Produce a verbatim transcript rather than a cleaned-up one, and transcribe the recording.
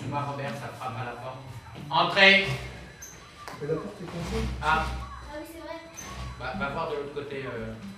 Dis-moi, Robert, ça frappe à la porte. Entrez. Mais la porte est contrôle. Ah. Ah oui, c'est vrai. Va, va voir de l'autre côté. Euh...